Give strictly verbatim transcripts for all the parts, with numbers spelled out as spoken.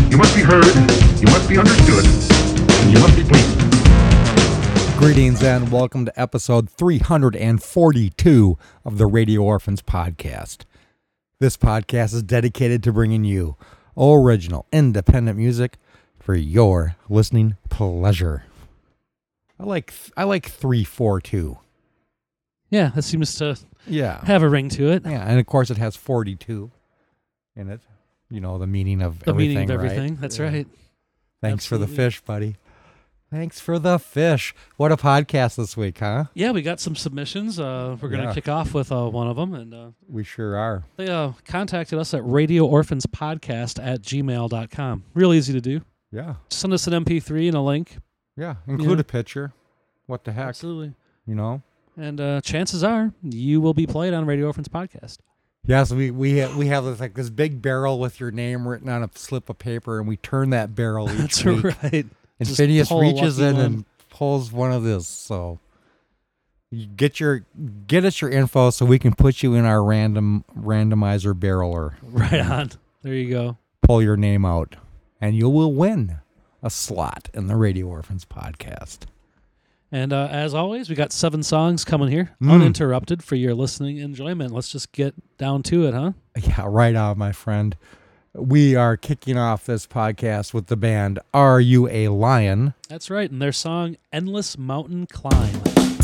You must be heard, you must be understood, and you must be pleased. Greetings and welcome to episode three hundred forty-two of the Radio Orphans podcast. This podcast is dedicated to bringing you original, independent music for your listening pleasure. I like I like three forty-two. Yeah, that seems to Yeah. have a ring to it. Yeah, and of course it has forty-two in it. You know, the meaning of The everything, meaning of right? everything. That's Yeah. right. Thanks for the Absolutely. fish, buddy. Thanks for the fish. What a podcast this week, huh? Yeah, we got some submissions. Uh, we're going to Yeah. kick off with uh, one of them. And uh, We sure are. they uh, contacted us at radio orphans podcast at gmail dot com. Real easy to do. Yeah. Just send us an M P three and a link. Yeah. Include Yeah. a picture. What the heck? Absolutely. You know? And uh, chances are you will be played on Radio Orphans podcast. Yes, we we ha- we have this, like this big barrel with your name written on a slip of paper, and we turn that barrel each That's week. right. And Just Phineas pull a reaches lucky in one. and pulls one of this. So you get your get us your info so we can put you in our random randomizer barreler. Right on. There you go. Pull your name out, and you will win a slot in the Radio Orphans podcast. And uh, as always, we got seven songs coming here, Mm. uninterrupted for your listening enjoyment. Let's just get down to it, huh? Yeah, right on, my friend. We are kicking off this podcast with the band Are You a Lion? That's right, and their song Endless Mountain Climb.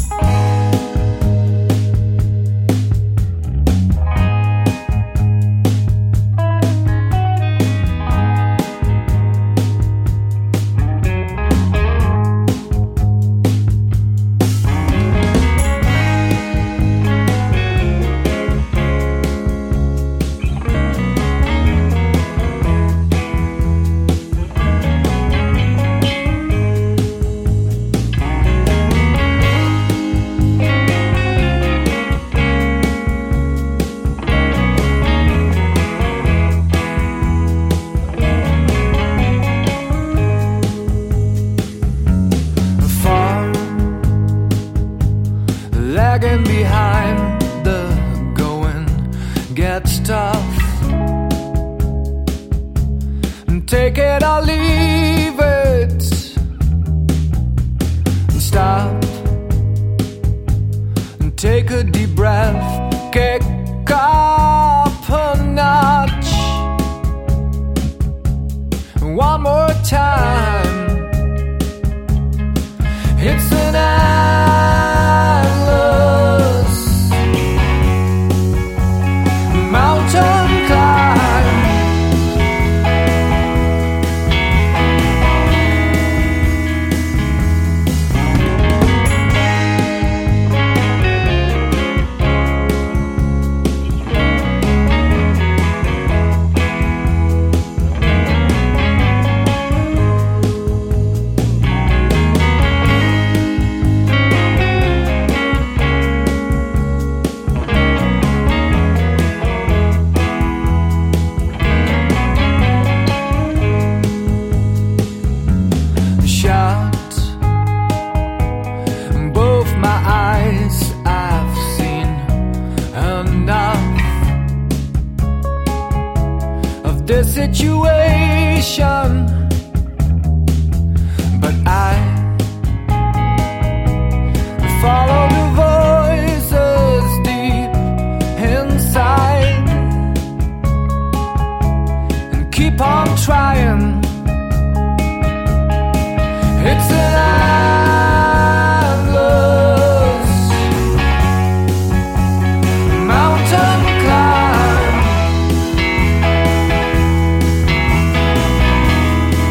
Far, lagging behind, the going gets tough. Take it or leave it. Stop and take a deep breath. Kick up a notch. One more time. It's an endless mountain climb. Shut both my eyes, I've seen enough of this situation, but I follow the voices deep inside and keep on trying. It's an endless mountain climb.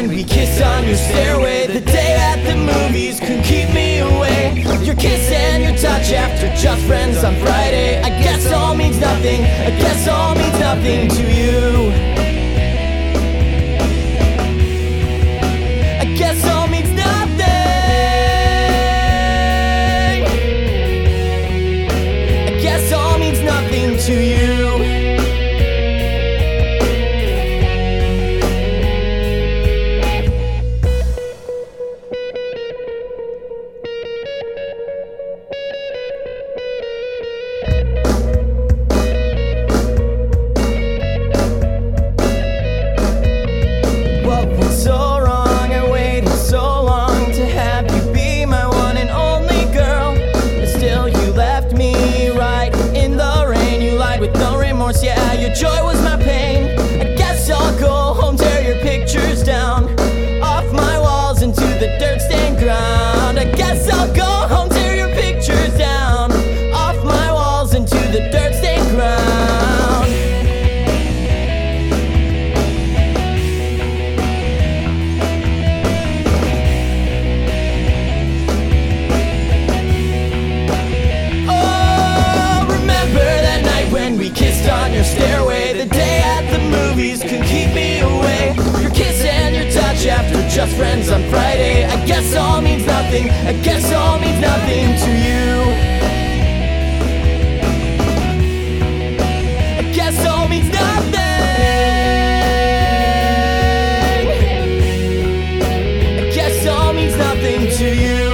when we kissed on your stairway. The day at the movies couldn't keep me away. Your kiss and your touch after just friends on Friday. I guess all means nothing, I guess all means nothing to you. I guess all means nothing. I guess all means nothing to you. Yeah, your joy was my pain. I guess I'll go home, tear your pictures down off my walls into the dirt-stained ground. I guess I'll go home, tear your pictures down off my walls into the dirt-stained ground. Oh, remember that night when we kissed on your stairway. The day at the movies couldn't keep me away. Your kiss and your touch after just friends on Friday. I guess all means nothing, I guess all means nothing to you. I guess all means nothing. I guess all means nothing to you.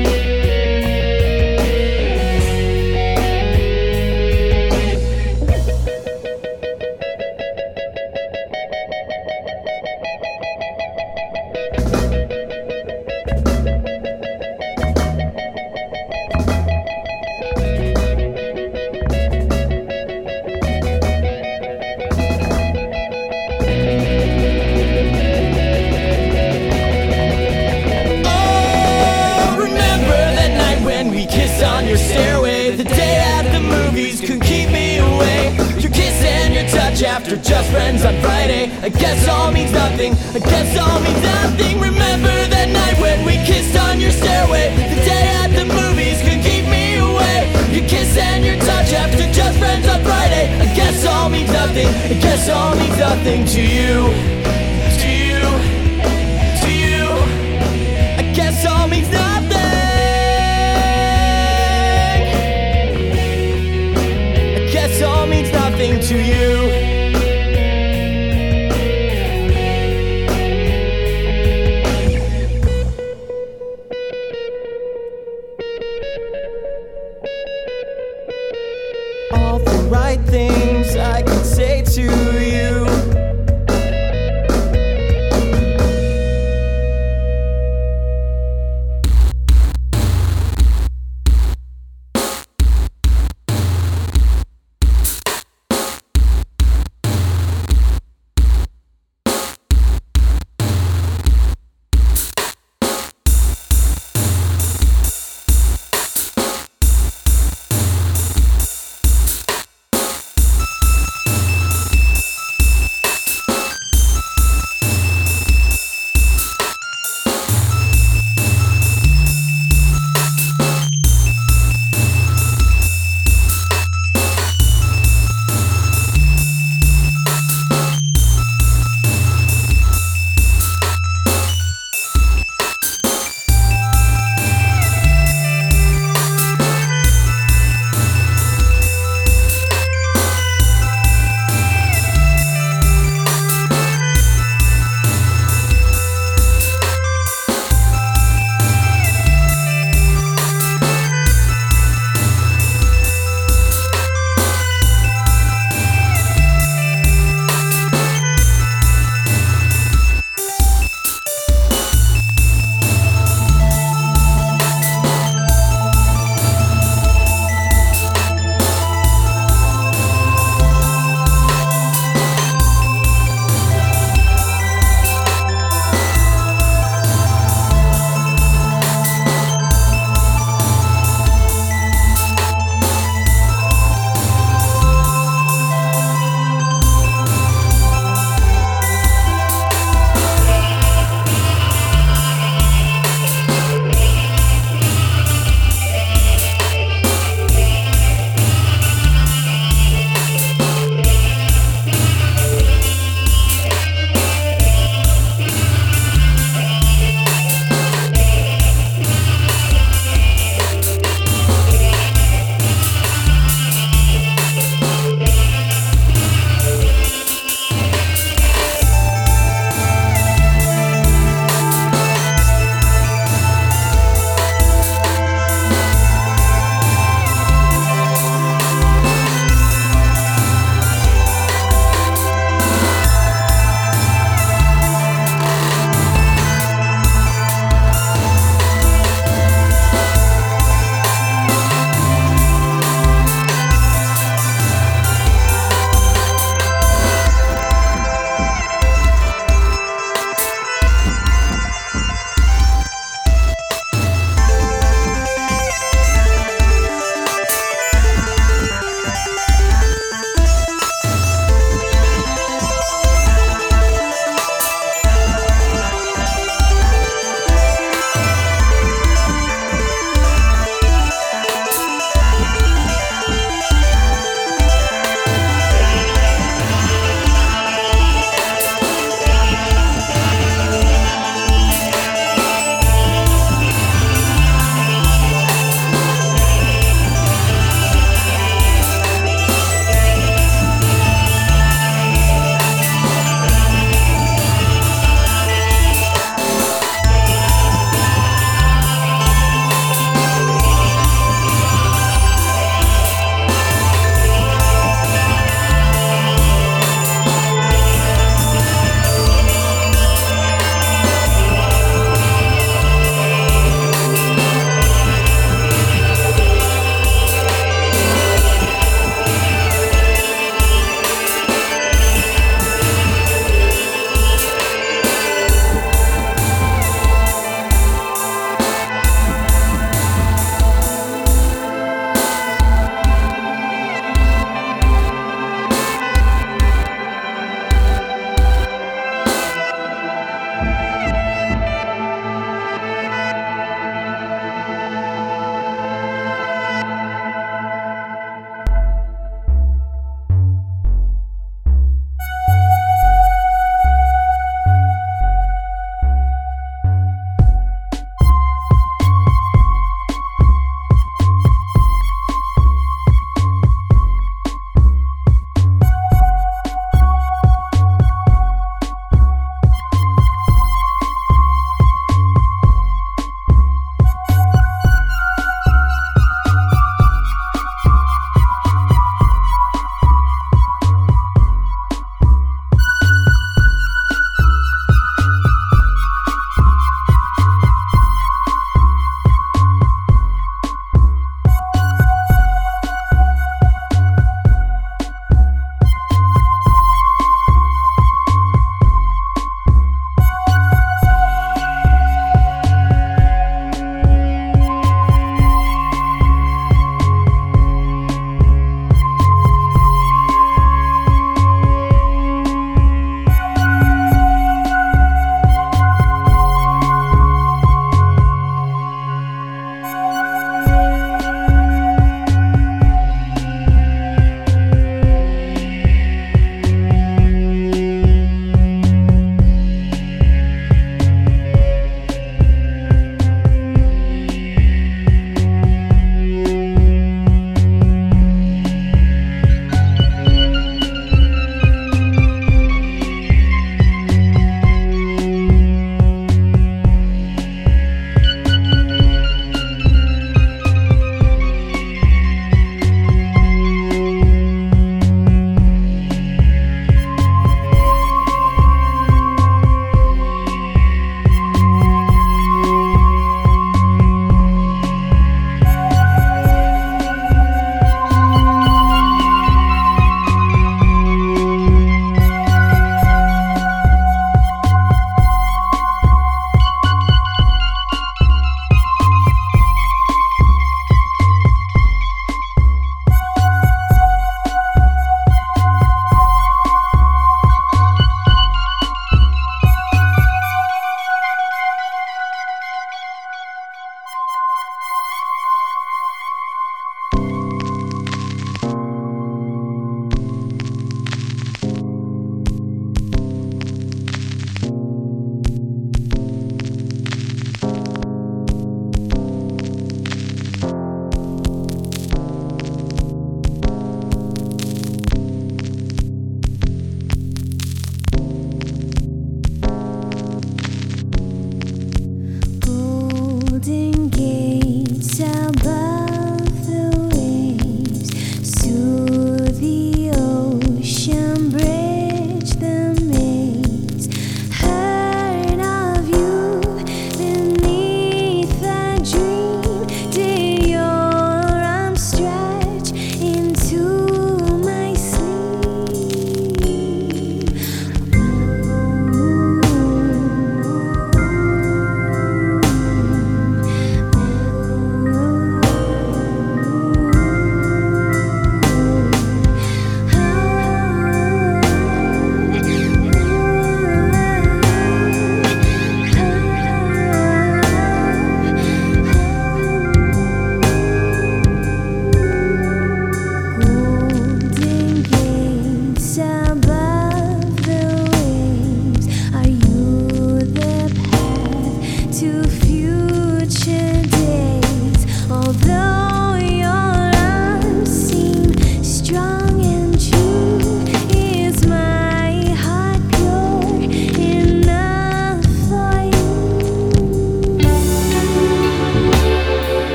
On your stairway, the day at the movies couldn't keep me away. Your kiss and your touch after just friends on Friday. I guess all means nothing, I guess all means nothing. Remember that night when we kissed on your stairway. The day at the movies couldn't keep me away. Your kiss and your touch after just friends on Friday. I guess all means nothing, I guess all means nothing to you. To you, to you. I guess all means nothing. Guess all means nothing to you. All the right things I could say to you.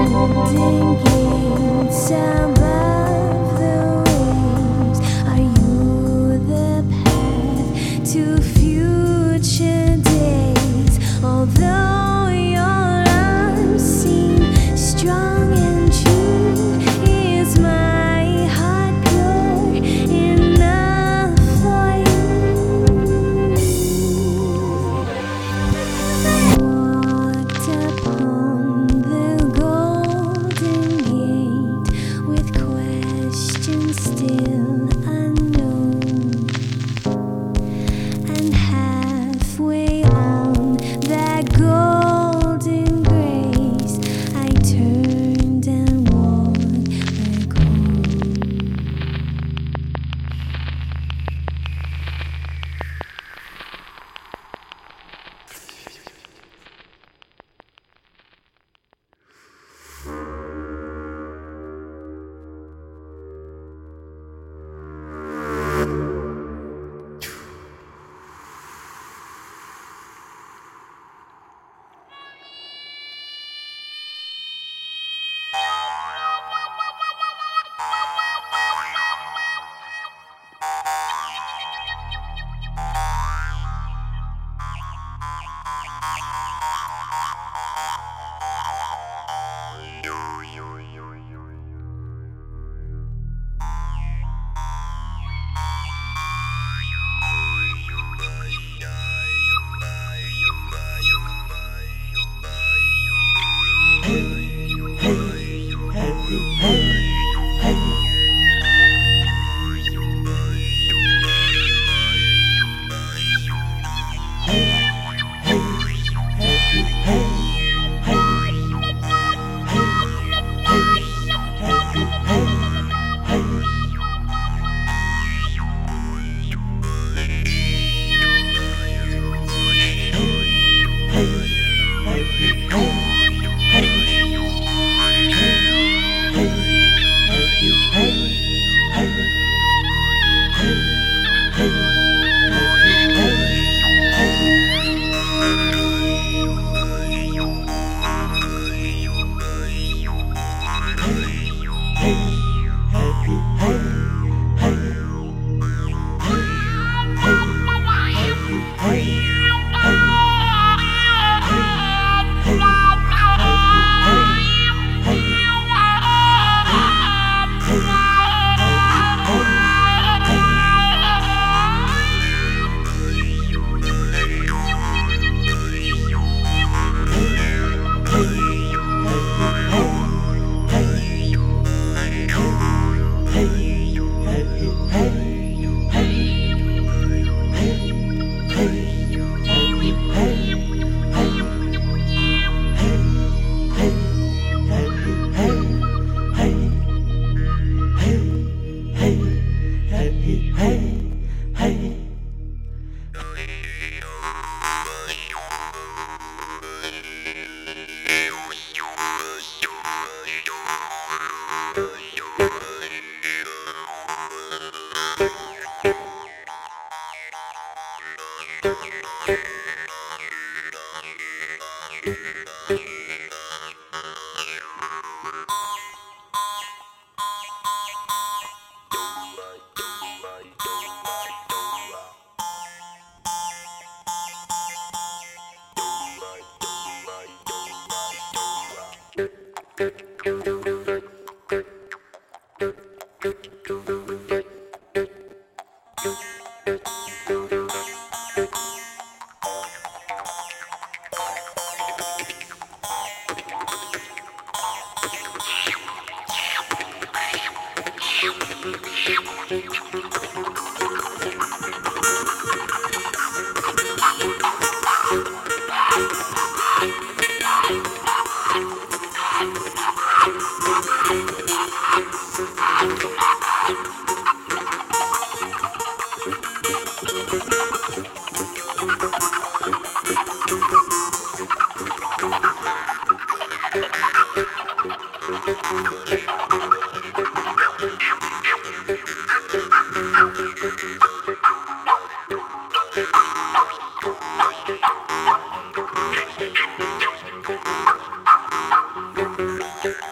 Thank you.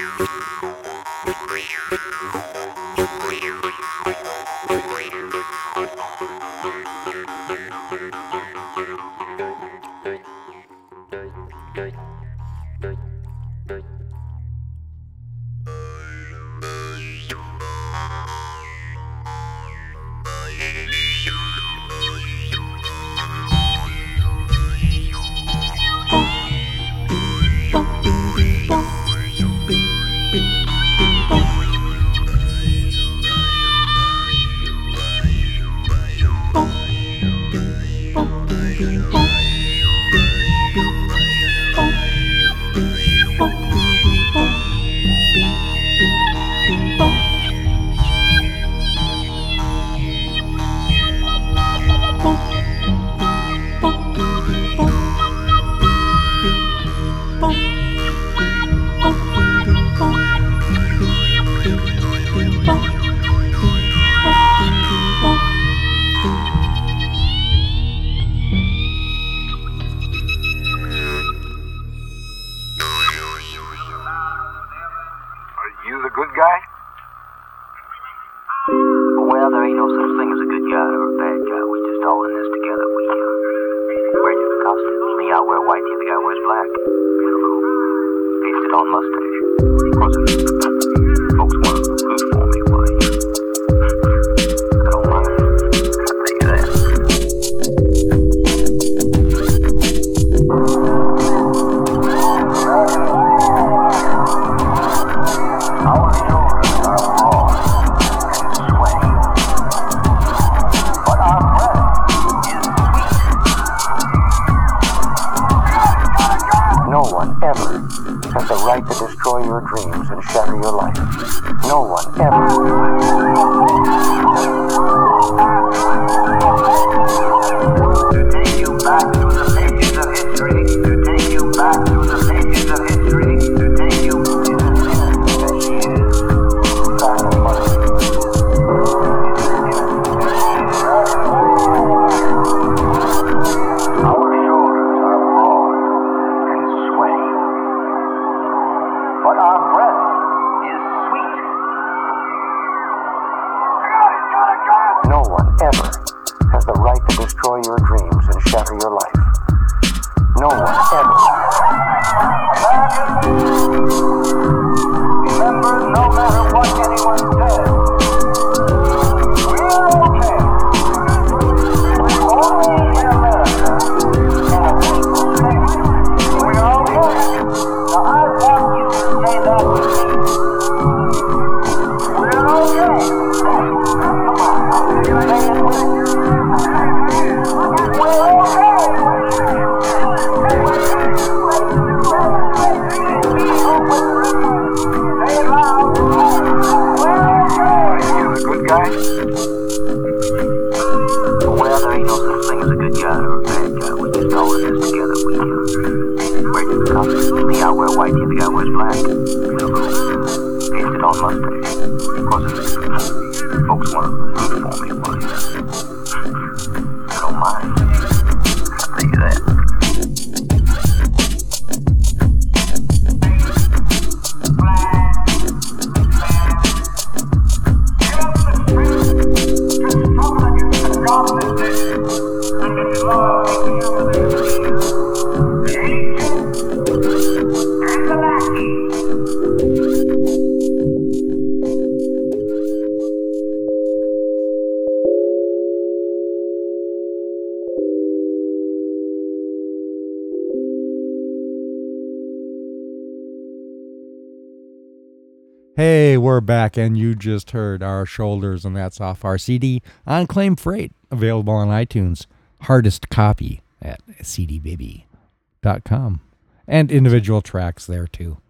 Hey, we're back, and you just heard Our Shoulders, and that's off our C D on Claim Freight, available on iTunes. Hardest copy at c d baby dot com. And individual tracks there, too.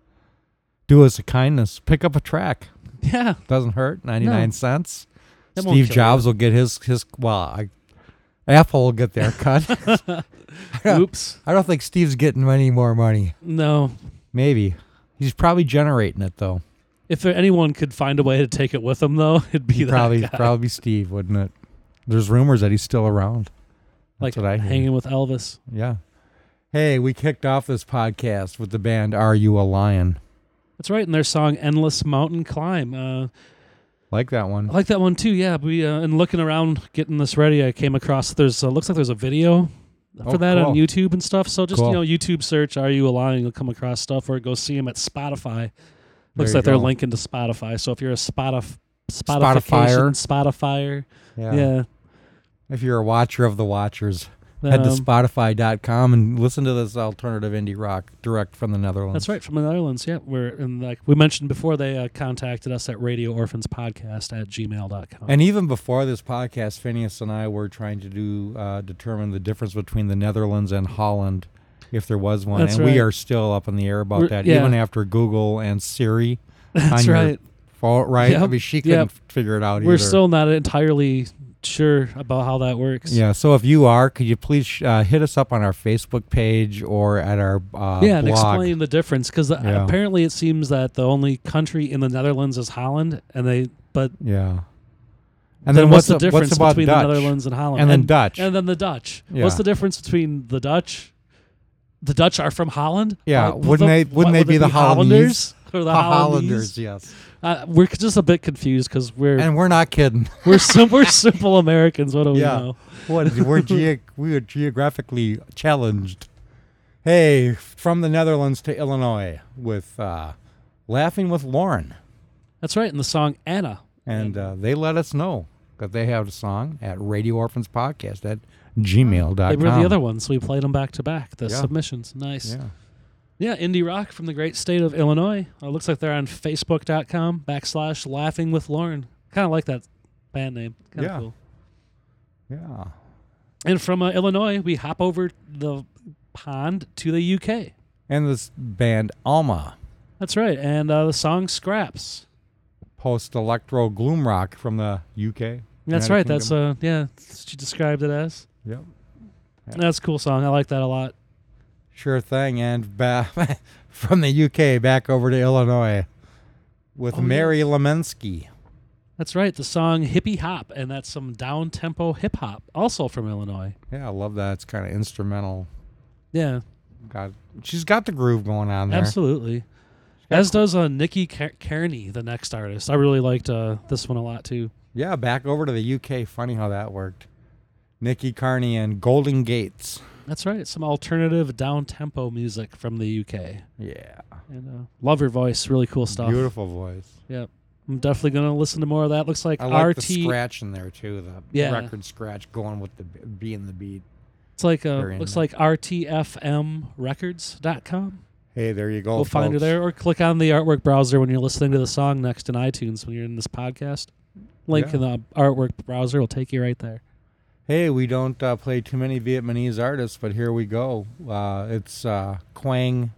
Do us a kindness. Pick up a track. Yeah. Doesn't hurt. ninety-nine No. cents. That won't Steve kill Jobs you. will get his, his well, I, Apple will get their cut. Oops. I don't think Steve's getting any more money. No. Maybe. He's probably generating it, though. If there, anyone could find a way to take it with him, though, it'd be that Probably, guy. probably Steve, wouldn't it? There's rumors that he's still around. That's like what I hear. hanging with Elvis. Yeah. Hey, we kicked off this podcast with the band Are You a Lion? That's right, and their song "Endless Mountain Climb." Uh, Like that one. I like that one too. Yeah, we uh, and looking around getting this ready, I came across there's uh, looks like there's a video for Oh, that cool. on YouTube and stuff. So just Cool. you know, YouTube search "Are You Allowing?" You'll come across stuff, or go see them at Spotify. Looks There you like they're go. linking to Spotify. So if you're a Spotif- Spotifyer. Spotification, Spotifyer, Yeah. yeah. If you're a watcher of the watchers, head to Um, Spotify dot com and listen to this alternative indie rock direct from the Netherlands. That's right, from the Netherlands. Yeah, we're and like we mentioned before, they uh, contacted us at Radio Orphans Podcast at gmail dot com. And even before this podcast, Phineas and I were trying to do uh, determine the difference between the Netherlands and Holland, if there was one. That's and we right. are still up in the air about We're- that, yeah. even after Google and Siri. That's on your right. phone, right? I Yep. mean, she couldn't Yep. figure it out We're either. still not entirely sure about how that works. Yeah, so if you are, could you please uh, hit us up on our Facebook page or at our uh, yeah, and blog? explain the difference because Yeah. apparently it seems that the only country in the Netherlands is Holland, and they but Yeah. And then, what's the a- difference about between Dutch? the Netherlands and Holland? And then Dutch. and then the Dutch. Yeah. What's the difference between the Dutch? The Dutch are from Holland. Yeah, Uh, wouldn't the- they- wouldn't what, they would be it the Hollanders or the Ha- Hollanders? Hollanders, yes. Uh, we're just a bit confused because we're And we're not kidding. we're sim- we're simple Americans. What do we Yeah. know? What is it? We're ge- we are geographically challenged. Hey, from the Netherlands to Illinois with uh, Laughing with Lauren. That's right. In the song Anna. And uh, they let us know that they have a song at Radio Orphans Podcast at gmail dot They com. were the other ones. We played them back to back. The Yeah. submissions. Nice. Yeah. Yeah, indie rock from the great state of Illinois. Uh, looks like they're on Facebook dot com backslash Laughing with Lauren. Kind of like that band name. Kind of Yeah. cool. Yeah. And from uh, Illinois, we hop over the pond to the U K. And this band Alma, That's right. And uh, the song Scraps. post electro gloom rock from the U K. That's United right. That's Kingdom. uh yeah. She described it as. Yep. That's a cool song. I like that a lot. Sure thing. And ba- from the U K back over to Illinois with Oh, Mary yes. Lemensky. That's right. The song Hippie Hop, and that's some down tempo hip hop, also from Illinois. Yeah, I love that. It's kind of instrumental. Yeah, Got she's got the groove going on there. absolutely. As does uh, Nikki Car- Kearney, the next artist. I really liked uh, this one a lot too. Yeah, back over to the U K. Funny how that worked. Nikki Carney and Golden Gates. That's right. Some alternative down tempo music from the U K. Yeah. And uh, love her voice. Really cool stuff. Beautiful voice. Yep. I'm definitely gonna listen to more of that. Looks like I like R the T. scratch in there too. The Yeah. record scratch going with the b- being the beat. It's like uh, Very looks in- like R T F M records dot com. Hey, there you go. We'll find her folks. there, or click on the artwork browser when you're listening to the song next in iTunes when you're in this podcast. Link Yeah. in the artwork browser will take you right there. Hey, we don't uh, play too many Vietnamese artists, but here we go. Uh, it's uh, Quang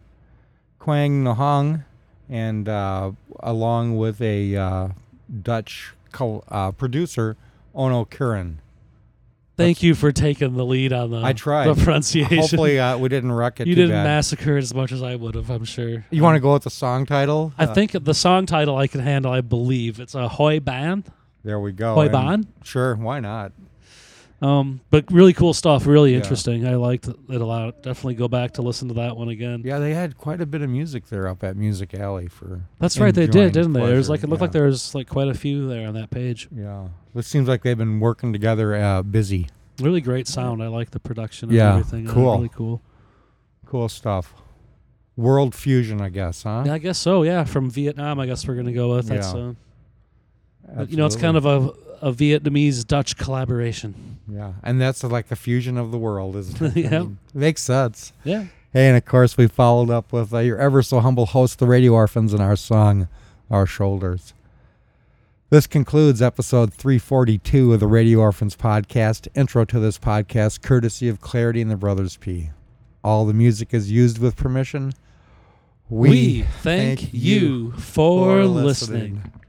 Quang Nahong, and uh, along with a uh, Dutch co- uh, producer, Ono Kurin. Thank you for taking the lead on the, I tried. the pronunciation. Hopefully, uh, we didn't wreck it you too didn't bad. massacre it as much as I would have, I'm sure. You want to go with the song title? I Uh, think the song title I can handle, I believe. It's a Hoi Ban. There we go. Hoi And- Ban? Sure, why not? Um, but really cool stuff, really Yeah. interesting. I liked it a lot. Definitely go back to listen to that one again. Yeah, they had quite a bit of music there up at Music Alley for. That's right, they enjoying did, didn't they? There's pleasure. like it looked like Yeah. there was like quite a few there on that page. Yeah, it seems like they've been working together, uh, busy. Really great sound. I like the production and Yeah, everything. Uh, cool. really cool. Cool stuff. World fusion, I guess, huh? Yeah, I guess so. Yeah, from Vietnam, I guess we're gonna go with. That's Yeah. uh, but, you know, it's kind of a a Vietnamese Dutch collaboration. Yeah, and that's like the fusion of the world, isn't it? I Yeah. mean, makes sense. Yeah. Hey, and of course, we followed up with uh, your ever so humble host, the Radio Orphans, and our song, Our Shoulders. This concludes episode three forty-two of the Radio Orphans podcast. Intro to this podcast, courtesy of Clarity and the Brothers P. All the music is used with permission. We, thank, you for listening.